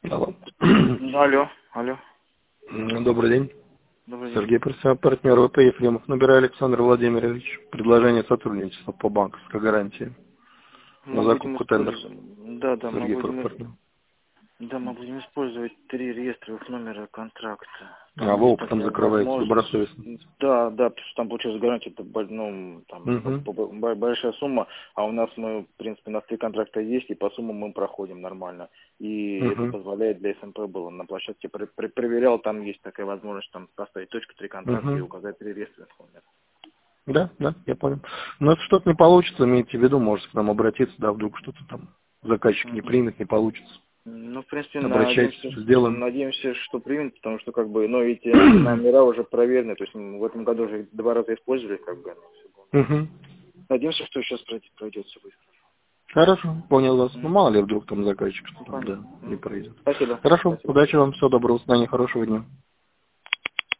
Алло. Алло, алло. Добрый день. Добрый день. Сергей, партнер ВП Ефремов. Набираю Александр Владимирович. Предложение сотрудничества по банковской гарантии. На Мы будем закупку тендер. использовать... Да, Сергей, партнер. мы будем использовать 3 реестровых номера контракта. А вы опытом закрываете, добросовестно. Да, потому что там получилась гарантия, это, большая сумма, а у нас мы, в принципе, у нас 3 контракта есть, и по суммам мы проходим нормально. И это позволяет для СМП было на площадке. Проверял, там есть такая возможность там поставить точку 3 контракта и указать 3 реестровых номера. Да, я понял. Но если что-то не получится, имейте в виду, можете к нам обратиться, да, вдруг что-то там заказчик не примет, не получится. Ну, в принципе, Обращайтесь, сделаем. надеемся, что примет, потому что, эти номера уже проверены, то есть мы в этом году уже 2 раза использовали, Надеемся, что сейчас пройдет все быстро. Хорошо, понял вас. Ну, мало ли, вдруг там заказчик что-то, не пройдет. Спасибо. Хорошо, удачи вам, всего доброго, знаний, хорошего дня.